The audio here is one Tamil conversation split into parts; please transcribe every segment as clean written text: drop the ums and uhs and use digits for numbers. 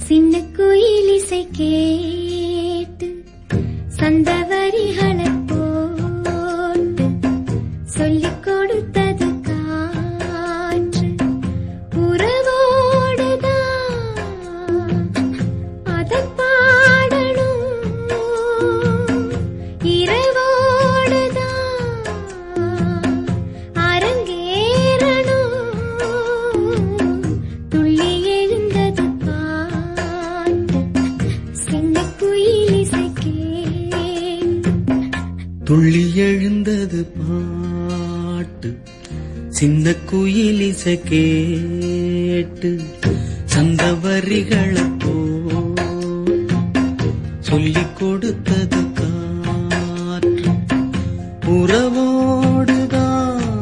சின்ன குயில் இசை கேட்டு சந்த வரிகளை போட்டு சொல்லிக் கொடுத்தது காற்று உறவோடுதான் அதை பாடணும் இரவோடுதான் அரங்கேறணும் துள்ளி எழுந்தது பாட்டு சின்ன குயில் இசை கேட்டு துள்ளி எழுந்தது பாட்டு சின்ன குயில் இசை கேட்டு சந்த வரிகளை சொல்லிக் கொடுத்தது காற்று உறவோடுதான்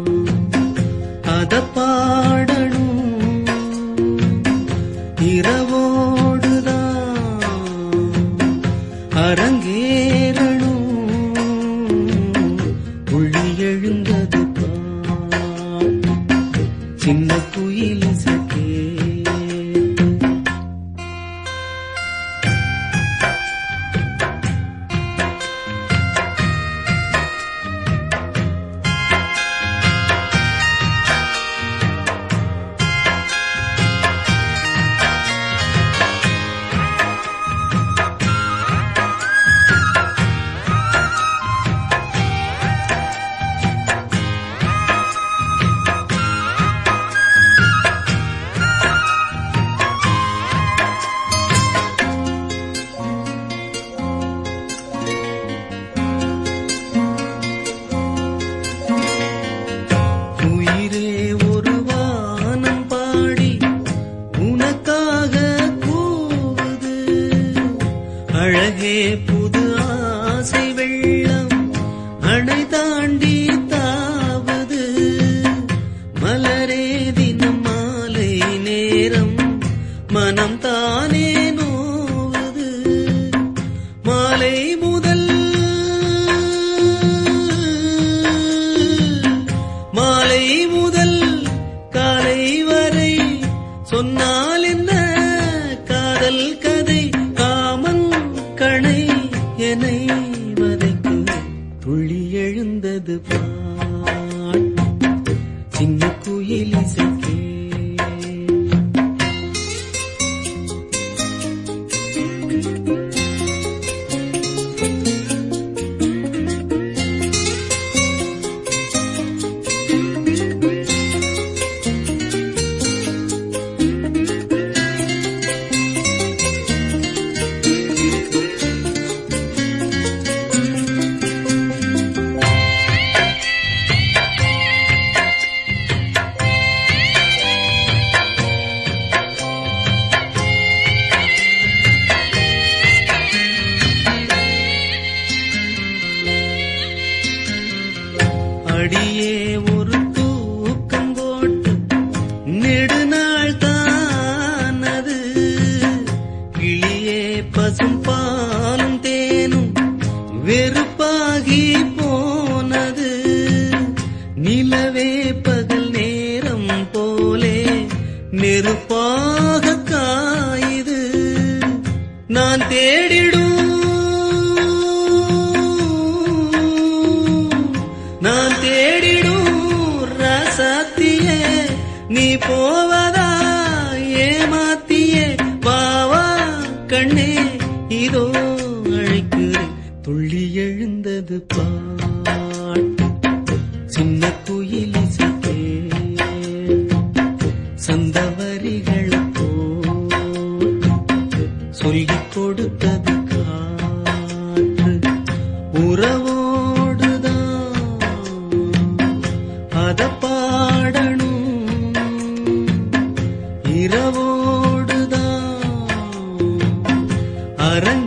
அத பாடணும் இரவோடுதான் அரங்கேறணும் துள்ளி எழுந்தது பாட்டு சின்ன குயில் இசை அழகே புது ஆசை வெள்ளம் அணை தாண்டி தாவுது மலரே தினம் மாலை நேரம் மனம் தானே நோவுது மாலை முதல் காலை வரை சொன்னால் என்ன காதல் கதை கணை என்னை வதைக்கு துள்ளி எழுந்தது பாட்டு சின்ன குயில் இசை அடியே ஒரு தூக்கம் போட்டு நெடுநாள் தானது கிளியே பசும் பாலும் தேனும் வெறுப்பாகி போனது நிலவே பகல் நேரம் போலே நெருப்பாக காயுது நான் தேடிடும் ராசாத்தியே நீ போவதா ஏமாத்தியே வாவா கண்ணே இதோ அழைக்கிறேன் துள்ளி எழுந்தது பாட்டு சின்ன குயில் இசை சந்த வரிகளை சொல்லிக் கொடுத்தது காற்று உறவோடுதான் அத பாடணும் இரவோடுதான் அரங்க